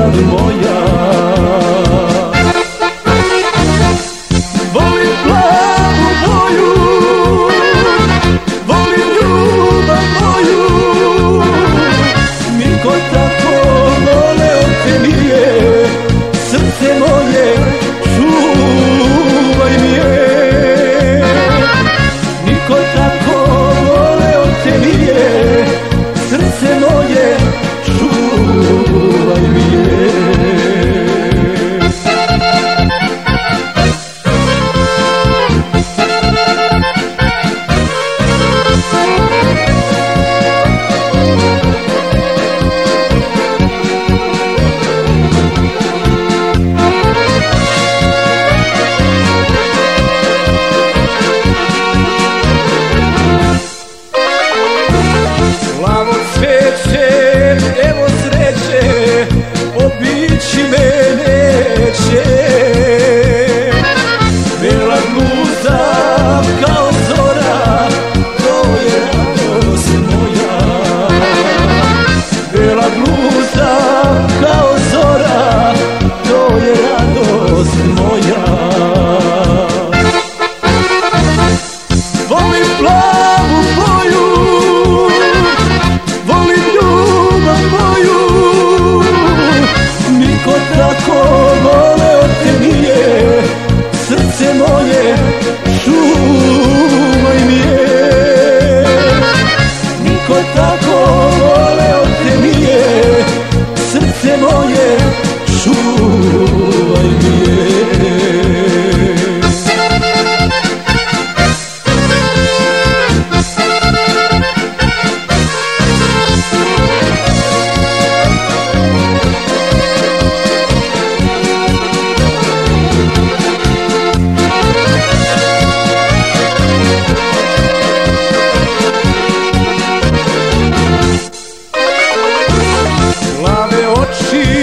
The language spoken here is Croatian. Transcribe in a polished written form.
ljubav moja. Volim plavu boju, volim ljubav moju. Niko tako voleo te nije, srce moje čuvaj mi je. Niko tako voleo te nije, srce moje čuvaj mi je. Plavo cveće, evo sreće, obići me neće. Bela bluza kao zora, to je radost moja. Bela bluza kao zora, to je radost moja. Volim plavu boju, volim ljubav moju. Niko tako voleo te nije, srce moje čuvaj mi je. Niko tako voleo te nije, srce moje čuvaj mi je. Plave oči,